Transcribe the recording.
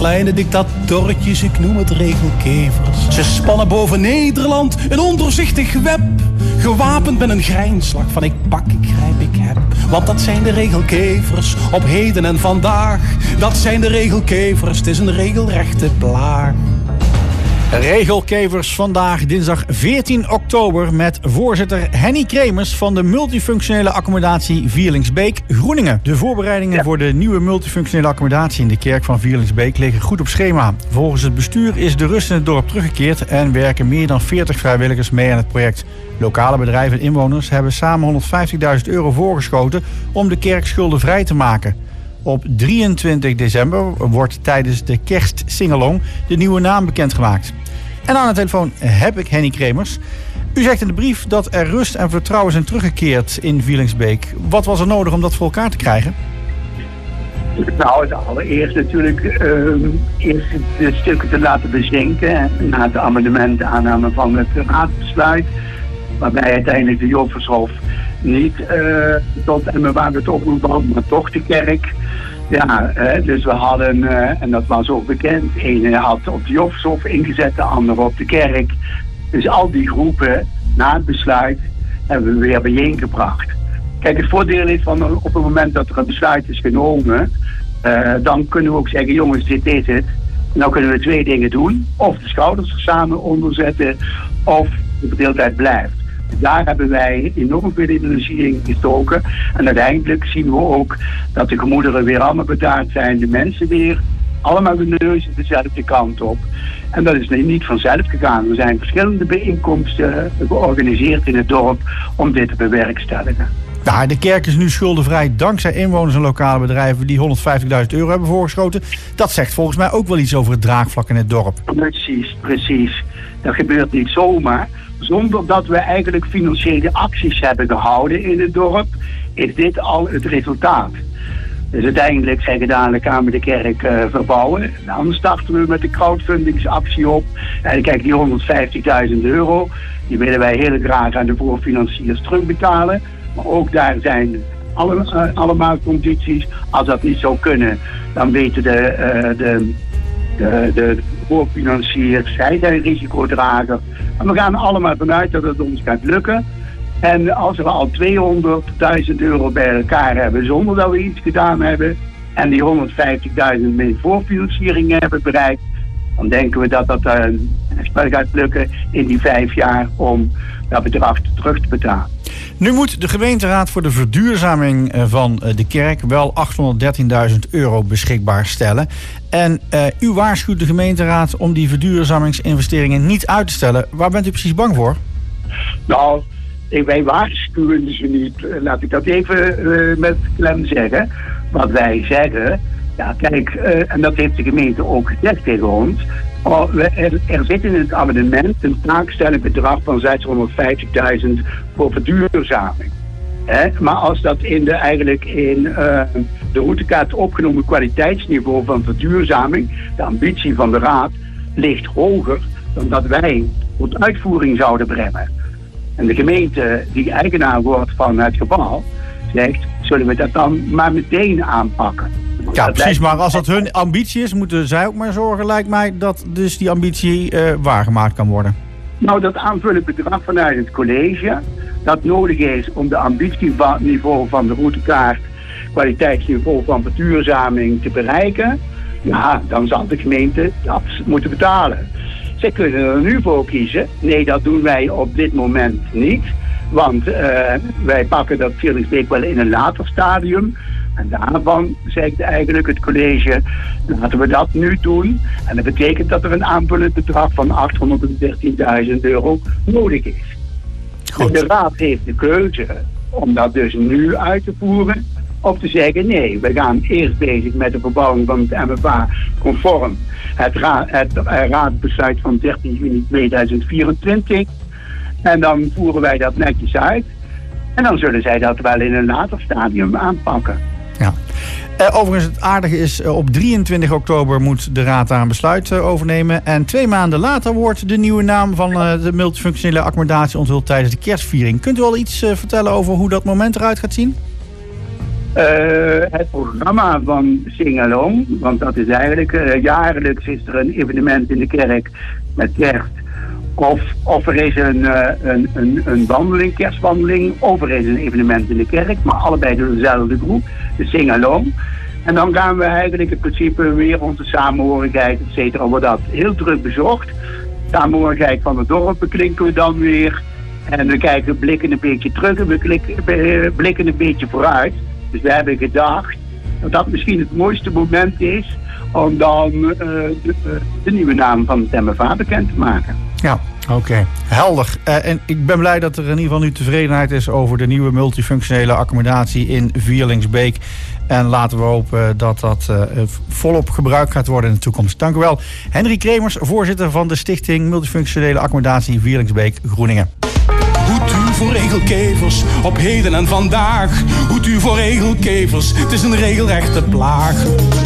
Kleine dictatortjes, ik noem het regelkevers. Ze spannen boven Nederland een ondoorzichtig web. Gewapend met een grijnslach van ik pak, ik grijp, ik heb. Want dat zijn de regelkevers op heden en vandaag. Dat zijn de regelkevers, het is een regelrechte plaag. Regelkevers vandaag, dinsdag 14 oktober... met voorzitter Henny Kremers van de multifunctionele accommodatie Vierlingsbeek, Groeningen. De voorbereidingen voor de nieuwe multifunctionele accommodatie in de kerk van Vierlingsbeek liggen goed op schema. Volgens het bestuur is de rust in het dorp teruggekeerd... en werken meer dan 40 vrijwilligers mee aan het project. Lokale bedrijven en inwoners hebben samen €150.000 voorgeschoten... om de kerk schuldenvrij te maken. Op 23 december wordt tijdens de kerstsingalong de nieuwe naam bekendgemaakt. En aan de telefoon heb ik Henny Kremers. U zegt in de brief dat er rust en vertrouwen zijn teruggekeerd in Vierlingsbeek. Wat was er nodig om dat voor elkaar te krijgen? Nou, het allereerst natuurlijk eerst de stukken te laten bezinken. Na het amendement aanname van het raadsbesluit. Waarbij uiteindelijk de Joffershof niet tot Emmen het oproep, maar toch de kerk. Ja, dus we hadden, en dat was ook bekend, ene had op de Joffershof ingezet, de andere op de kerk. Dus al die groepen, na het besluit, hebben we weer bijeengebracht. Kijk, het voordeel is van op het moment dat er een besluit is genomen, dan kunnen we ook zeggen, jongens, dit is het. En dan kunnen we 2 dingen doen. Of de schouders er samen onder zetten, of de verdeeldheid blijft. Daar hebben wij enorm veel energie in gestoken. En uiteindelijk zien we ook dat de gemoederen weer allemaal bedaard zijn. De mensen weer allemaal de neus dezelfde kant op. En dat is niet vanzelf gegaan. Er zijn verschillende bijeenkomsten georganiseerd in het dorp om dit te bewerkstelligen. Nou, de kerk is nu schuldenvrij dankzij inwoners en lokale bedrijven die €150.000 hebben voorgeschoten. Dat zegt volgens mij ook wel iets over het draagvlak in het dorp. Precies. Dat gebeurt niet zomaar. Zonder dat we eigenlijk financiële acties hebben gehouden in het dorp, is dit al het resultaat. Dus uiteindelijk zeggen dadelijk gaan we de kerk verbouwen. Dan starten we met de crowdfundingsactie op. En kijk, die €150.000, die willen wij heel graag aan de voorfinanciers terugbetalen. Maar ook daar zijn allemaal condities. Als dat niet zou kunnen, dan weten de voorfinanciers, zij zijn risicodrager. En we gaan allemaal vanuit dat het ons gaat lukken. En als we al €200.000 bij elkaar hebben zonder dat we iets gedaan hebben en die €150.000 met voorfinanciering hebben bereikt, dan denken we dat dat spel gaat lukken in die 5 jaar om dat bedrag terug te betalen. Nu moet de gemeenteraad voor de verduurzaming van de kerk wel €813.000 beschikbaar stellen. En u waarschuwt de gemeenteraad om die verduurzamingsinvesteringen niet uit te stellen. Waar bent u precies bang voor? Nou, wij waarschuwen ze niet. Laat ik dat even met klem zeggen. Wat wij zeggen, ja kijk, en dat heeft de gemeente ook gezegd tegen ons. Er zit in het amendement een taakstellend bedrag van €650.000 voor verduurzaming. Maar als dat in de routekaart opgenomen kwaliteitsniveau van verduurzaming, de ambitie van de raad, ligt hoger dan dat wij tot uitvoering zouden brengen. En de gemeente die eigenaar wordt van het gebouw zegt, zullen we dat dan maar meteen aanpakken. Ja, precies, maar als dat hun ambitie is, moeten zij ook maar zorgen, lijkt mij, dat dus die ambitie waargemaakt kan worden. Nou, dat aanvullend bedrag vanuit het college, dat nodig is om de ambitieniveau van de routekaart, kwaliteitsniveau van verduurzaming te bereiken, ja, dan zal de gemeente dat moeten betalen. Zij kunnen er nu voor kiezen. Nee, dat doen wij op dit moment niet. Want wij pakken dat Vierlingsbeek wel in een later stadium. En daarvan zegt eigenlijk het college, laten we dat nu doen. En dat betekent dat er een aanvullend bedrag van €813.000 nodig is. Goed. De raad heeft de keuze om dat dus nu uit te voeren. Of te zeggen, nee, we gaan eerst bezig met de verbouwing van het MFA conform het raadsbesluit van 13 juni 2024. En dan voeren wij dat netjes uit. En dan zullen zij dat wel in een later stadium aanpakken. Ja. Overigens, het aardige is, op 23 oktober moet de raad daar een besluit over nemen. En 2 maanden later wordt de nieuwe naam van de multifunctionele accommodatie onthuld tijdens de kerstviering. Kunt u al iets vertellen over hoe dat moment eruit gaat zien? Het programma van Singalong, want dat is eigenlijk jaarlijks is er een evenement in de kerk met kerst. Of er is een wandeling, kerstwandeling, of er is een evenement in de kerk, maar allebei door dezelfde groep, de Singalong. En dan gaan we eigenlijk in principe weer onze samenhorigheid, et cetera, wordt dat heel druk bezocht. Samenhorigheid van het dorp beklinken we dan weer. En we blikken een beetje terug en we blikken een beetje vooruit. Dus we hebben gedacht dat dat misschien het mooiste moment is om dan de nieuwe naam van het MFA bekend te maken. Ja, oké. Helder. En ik ben blij dat er in ieder geval nu tevredenheid is over de nieuwe multifunctionele accommodatie in Vierlingsbeek. En laten we hopen dat dat volop gebruikt gaat worden in de toekomst. Dank u wel. Henry Kremers, voorzitter van de Stichting Multifunctionele Accommodatie Vierlingsbeek, Groeningen. Hoed u voor regelkevers op heden en vandaag. Hoed u voor regelkevers, het is een regelrechte plaag.